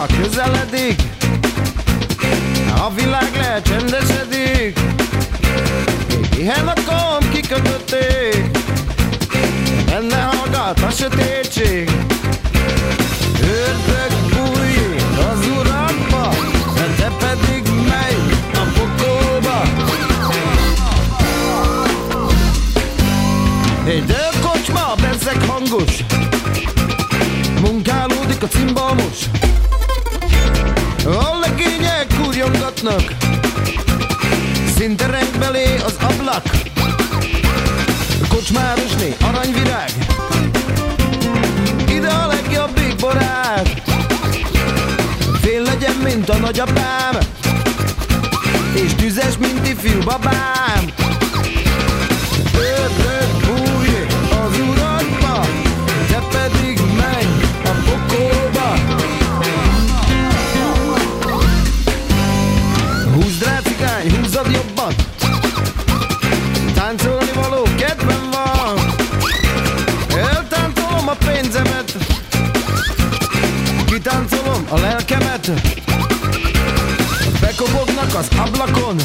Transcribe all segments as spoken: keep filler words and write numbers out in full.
óra közeledik, a világ lecsendesedik, pihen a kom, kikötötték, benne hallgat a sötétség. Ördög bújik az urakba, te pedig menj a pokolba. Egy délkocsma, bezzeg hangos, munkálódik a cimbalmos, a legények kurjongatnak, szinte reng belé az ablak. Kocsmárosné, aranyvirág, ide a legjobbik barát, fél legyen, mint a nagyapám, és tüzes, mint ifjú babám. Ördög bújik az urakba, te pedig menj a pokolba. Húzd rá, cigány, húzzad jobban, táncolni való kedvem van, eltáncolom a pénzemet, kitáncolom a lelkemet. Bekobognak az ablakon,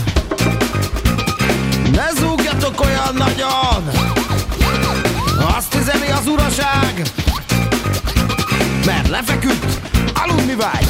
ne zúgjatok olyan nagyon, azt üzeni az uraság, mert lefeküdt, aludni vágy.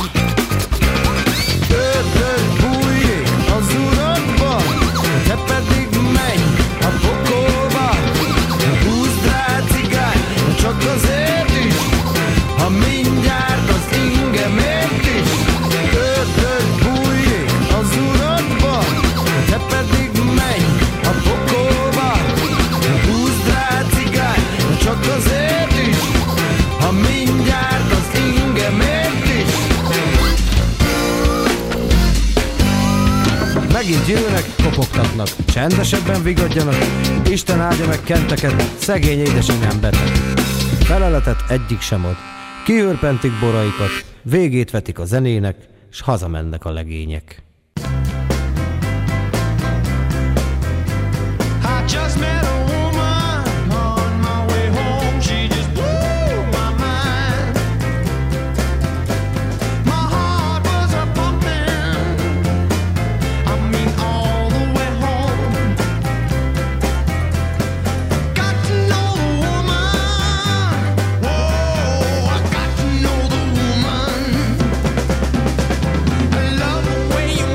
Ördög bújik az urakba, te pedig menj a pokolba. Húzd rá, cigány, csak azért is, ha mindjárt az ingemért is. Ördög bújik az urakba, te pedig menj a pokolba. Húzd rá, cigány, csak azért is, ha mindjárt az ingemért is. Megint jönnek, kopogtatnak, csendesebben vigadjanak, Isten áldja meg kenteket, szegény édesanyám beteg. Feleletet egyik sem ad, kiőrpentik boraikat, végét vetik a zenének, s hazamennek a legények. Way you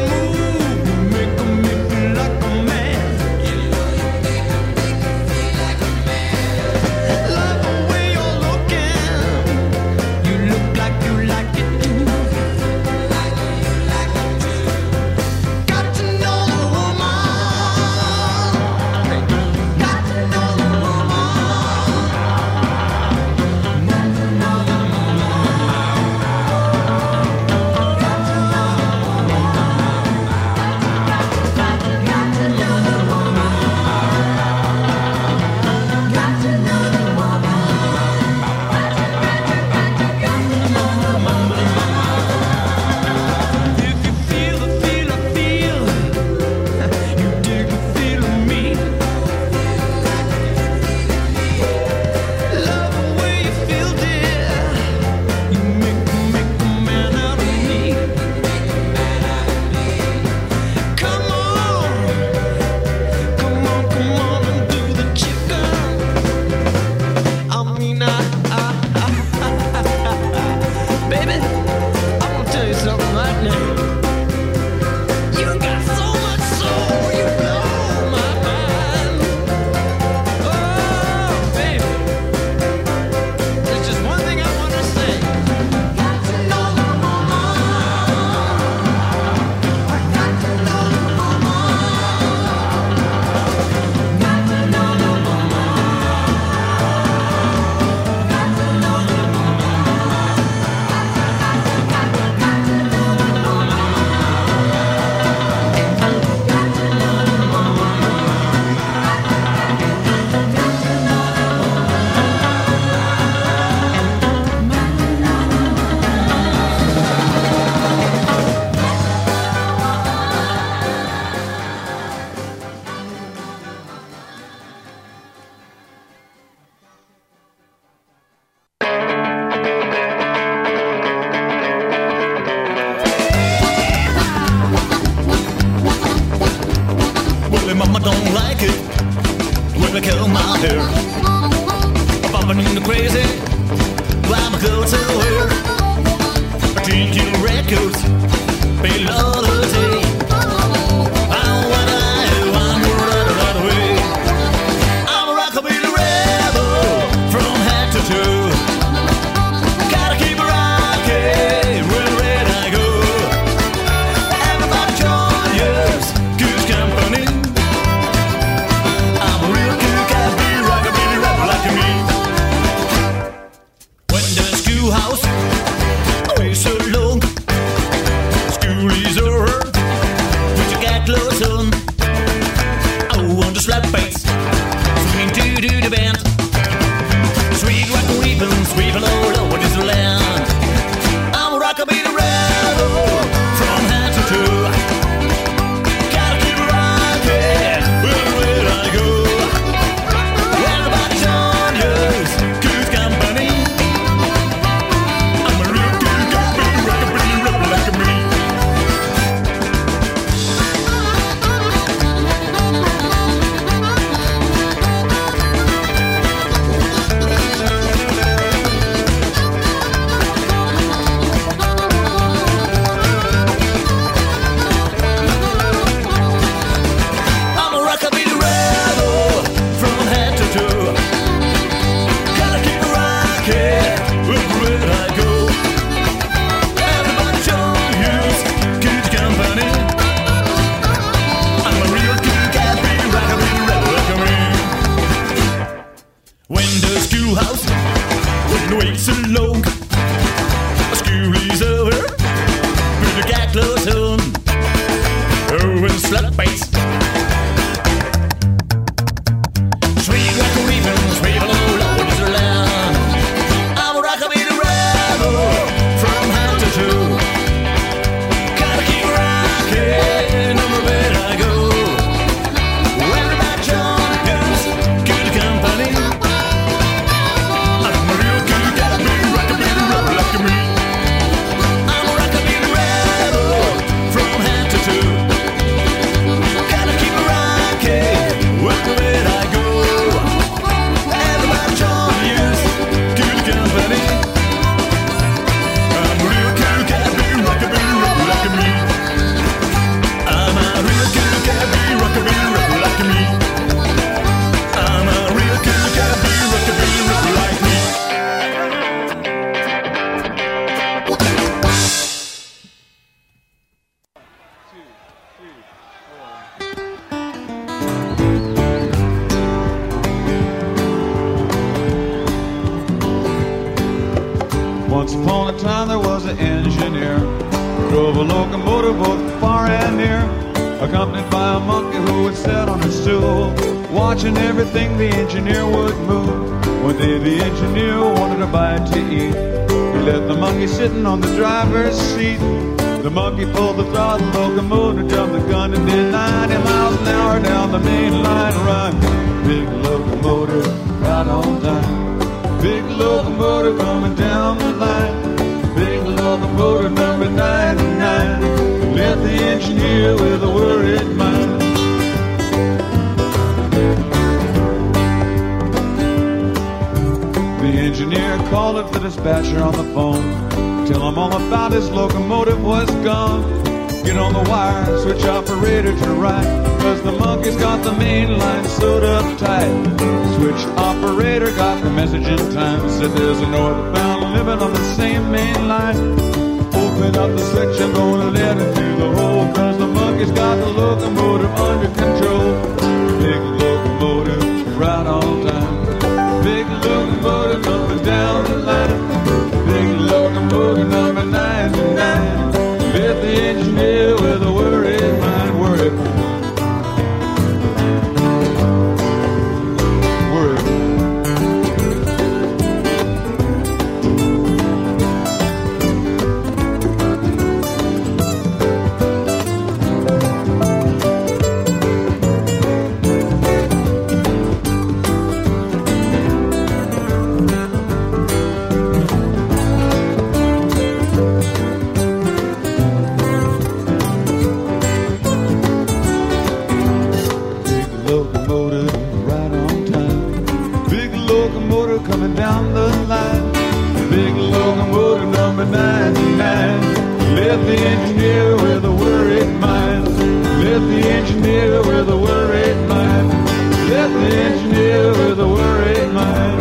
don't like it when they kill my hair. Bumping into crazy, I'm a girl to wear. Drinking records, below the day. I want I, I'm right right away. I'm a rockabilly rebel from head to toe. Gotta keep rocking wherever I go. Everybody join yours, good company. I'm a real cool cat, be rockabilly rebel like me. When the schoolhouse away so long, school is over, put your cat clothes on. I want to slap bass, swing to do the band. Sweet rock and weeping, sweeping all over this land. I'm a rockabilly rebel from head to toe. Gotta keep rocking wherever I go. Everybody join yours, good company. I'm a real good guy, rockabilly rebel like me. I'm a rockabilly rebel from head to toe. Gotta keep rocking wherever I go. Everybody join yours, good company. I'm a real good cat, be rockabilly rebel like me. When the schoolhouse, when the waits so long, school is over, put your cat clothes on. Oh, and slap bass. Sweet rock and weeping, sweeping all over this land. I'm a rockabilly rebel from head to toe. Gotta keep rocking everywhere I go. Everybody join yours, good company. I'm a real good guy, be rockabilly rebel like me. I'm a rockabilly rebel from head to toe. Gotta keep rocking wherever I go. Everybody join yours, good company. I'm a real cool cat, be rockabilly rebel like me. I'm a real cool cat, be rockabilly rebel like me. I'm a real cool cat, be rockabilly rebel like me. Once upon a time there was an engineer, drove a locomotive both far and near, accompanied by a monkey who would sit on a stool, watching everything the engineer would move. One day the engineer wanted a bite to eat. He left the monkey sitting on the driver's seat. The monkey pulled the throttle, locomotive jumped the gun and did ninety miles an hour down the main line run. Big locomotive right on time. Big locomotive coming down the line. Big locomotive number ninety-nine. Left the engineer with a worried mind. The engineer called up the dispatcher on the phone. Tell him all about his locomotive was gone. Get on the wire, switch operator to right, cause the monkey's got the main line sewed up tight. Switch operator got the message in time. Said there's a northbound living on the same main line. Open up the switch, I'm gonna let it through the hole, cause the monkey's got the locomotive under control. Big locomotive right on time. Big locomotive coming down the line. Big locomotive number ninety-nine. Left the engineer with a worried mind. Worried Worried down the line. Big locomotive number ninety-nine. Left the engineer with a worried mind. Left the engineer with a worried mind. Left the engineer with a worried mind.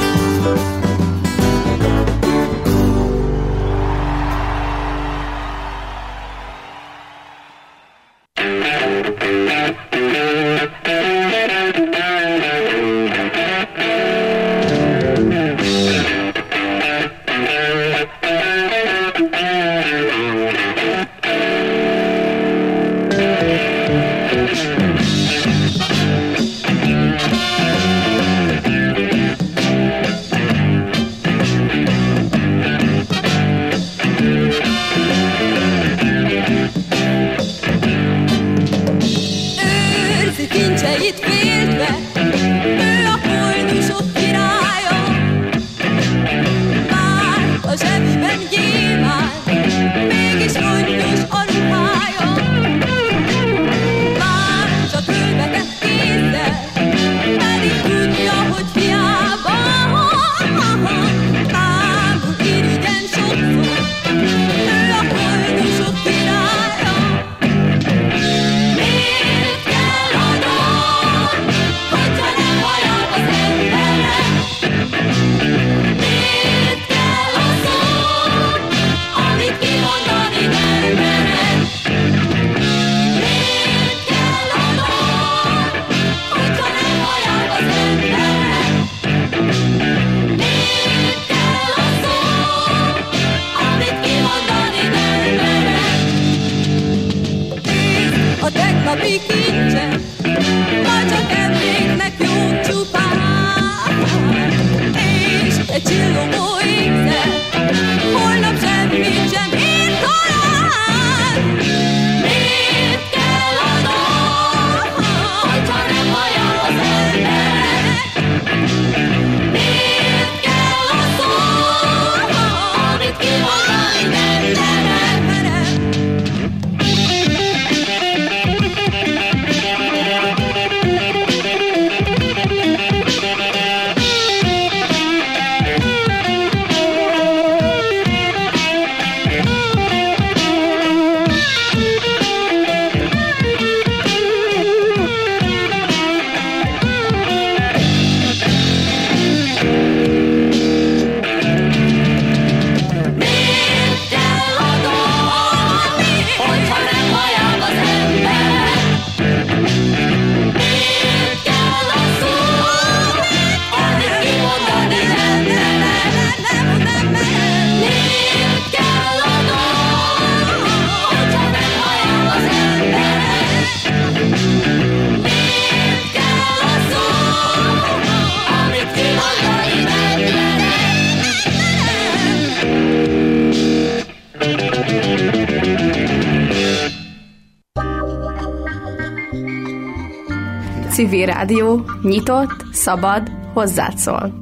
Civil Rádió, nyitott, szabad, hozzád szól.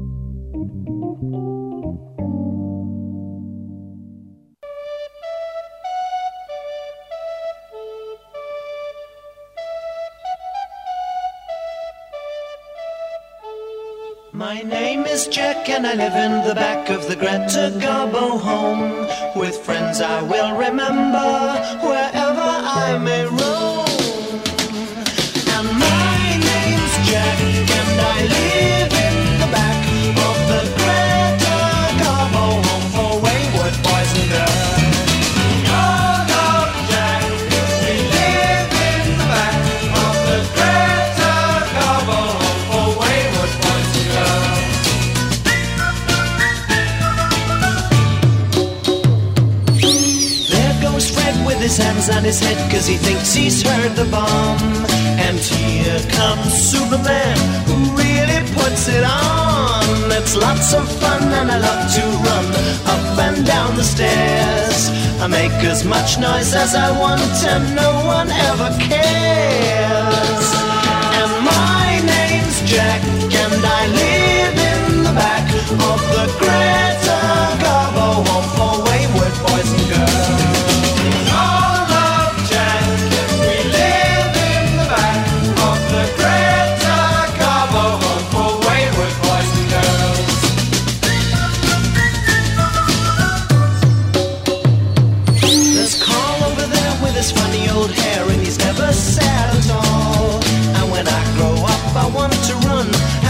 My name is Jack and I live in the back of the Greta Garbo home. With friends I will remember wherever I may roam. And my name's Jack and I live in the back of the Greta Garbo home for wayward boys and girls. Oh, oh, Jack, we live in the back of the Greta Garbo home for wayward boys and girls. There goes Fred with his hands on his head 'cause he thinks he's heard the bomb. And here comes Superman, who really puts it on. It's lots of fun and I love to run up and down the stairs. I make as much noise as I want and no one ever cares. And my name's Jack and I live in the back of the Greta Garbo home for wayward boys and girls. The Greta Garbo home for wayward boys and girls.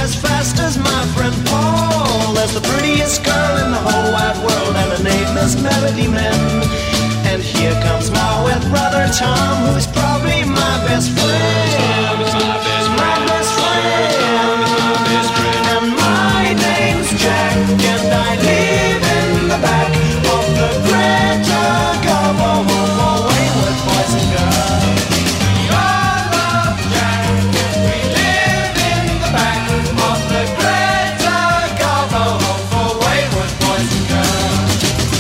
as fast as my friend Paul. There's the prettiest girl in the whole wide world, and her name is Melody Men. And here comes my wet brother Tom, who is probably my best friend. Tom is my best friend. My best friend. Tom is my best friend. And my name's Jack, and I live in the back of the Greta Garbo home for wayward boys and girls. We all love Jack, we live in the back of the Greta Garbo home for wayward boys and girls.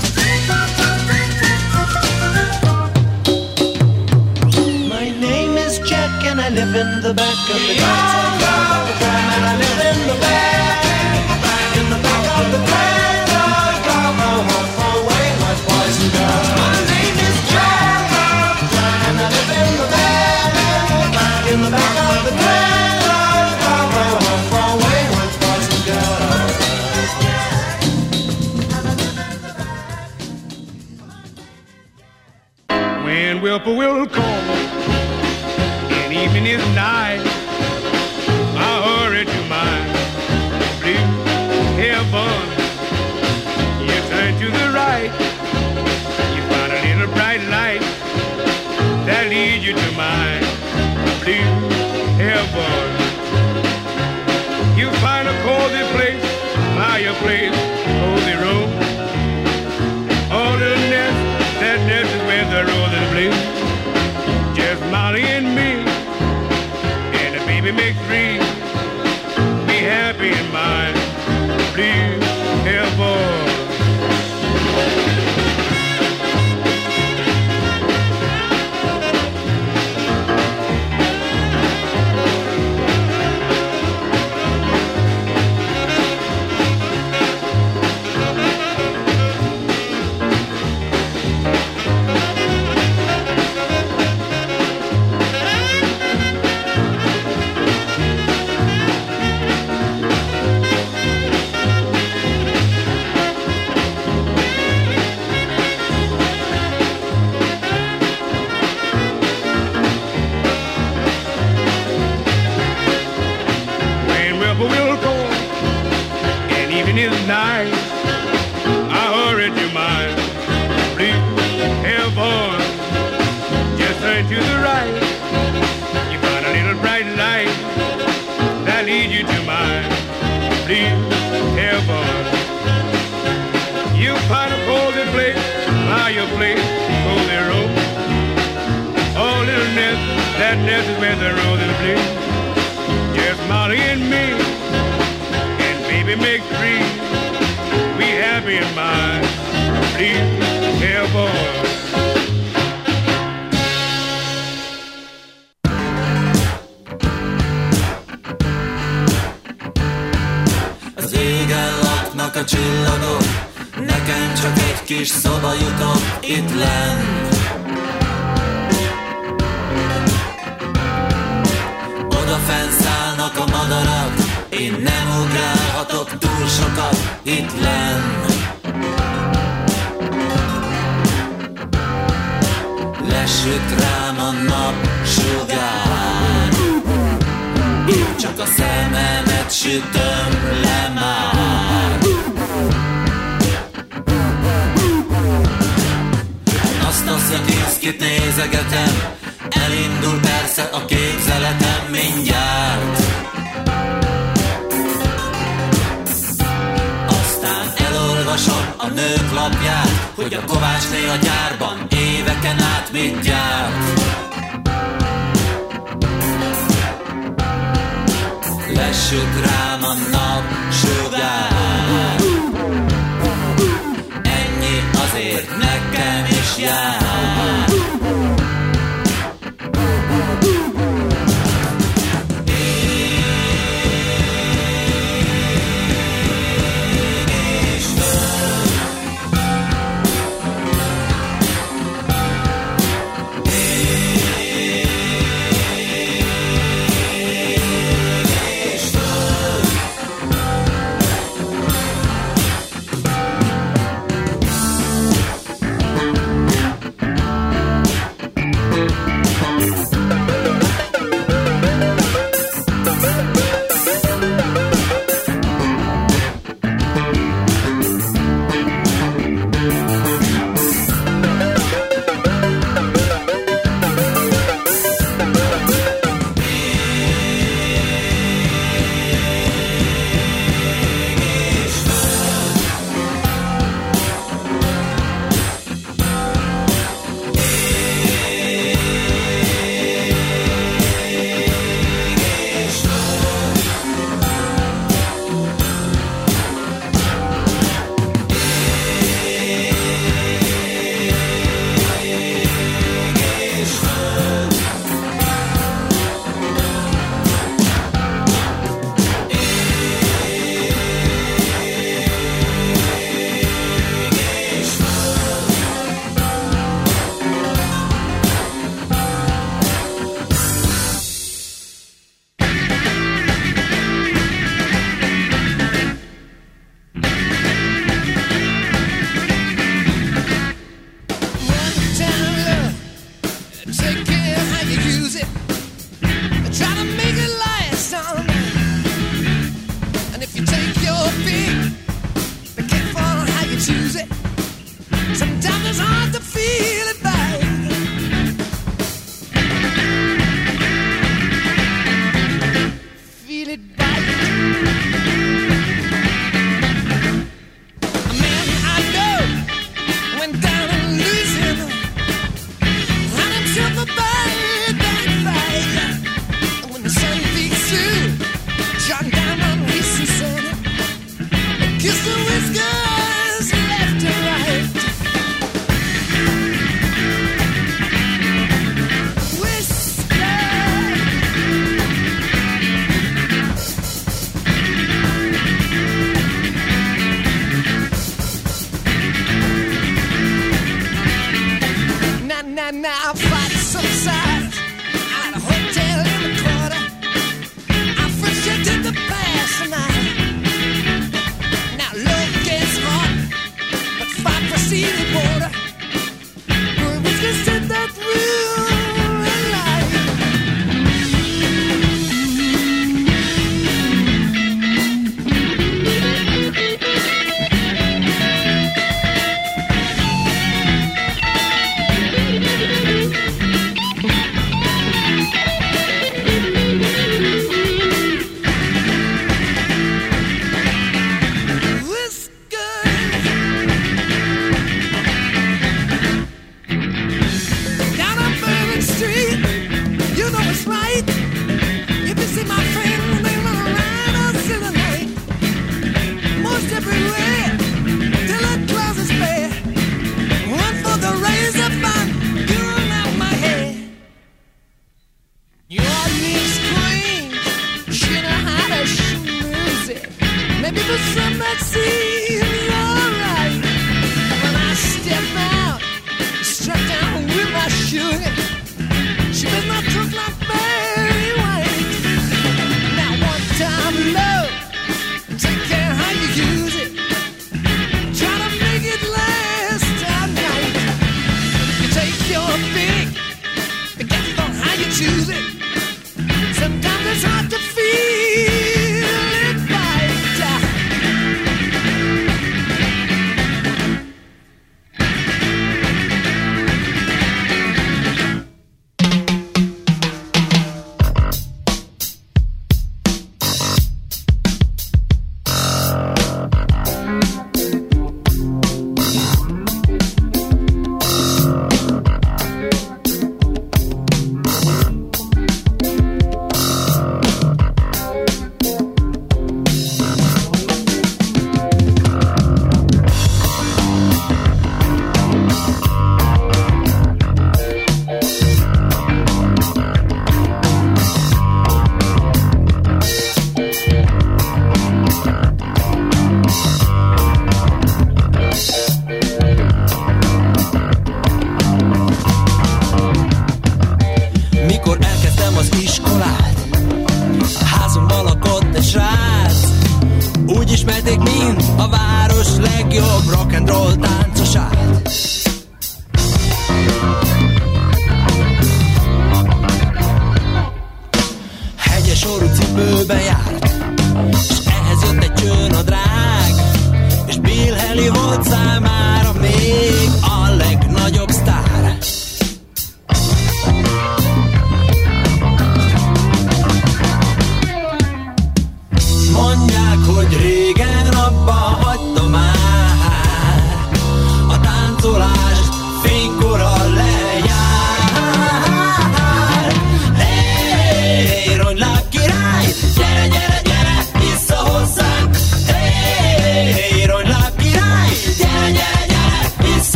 My name is Jack, and I live in the back of the Greta Garbo home, and I live in the back, in the back of the Greta Garbo home for wayward boys and girls. My name is Jack, and I live in the back, in the back of the Greta Garbo home for wayward boys and girls. When whippoorwill call and evening is nigh, I hurry to my blue heaven. You turn to the right, you find a little bright light that leads you to my blue heaven. You find a cozy place, fireplace, cozy room, all the nest, that nest is where the roses bloom. Just Molly and me, and the baby makes three. Be happy in my blue heaven. Night, I hurry to my blue heaven. Just turn to the right, you find a little bright light that leads you to my blue heaven. You find a cozy place, fireplace, cozy room, oh little nest, that nest is where the roses bloom. Just Molly and me, and baby make three. Be happy in my blue heaven. Az égen laknak a csillagok, nekem csak egy kis szoba jutott itt lenn. Oda fennszállnak a madarak, én nem ugrálhatok túl sokat itt lenn. Lesüt rám a napsugár, én csak a szememet sütöm le már. Anastasia Kinskit nézegetem, elindul persze a képzeletem mindjárt. Elolvasom a nők lapját, hogy a Kovácsné a gyárban éveken át mit gyárt. Lesüt rám a napsugár, ennyi azért nekem is jár.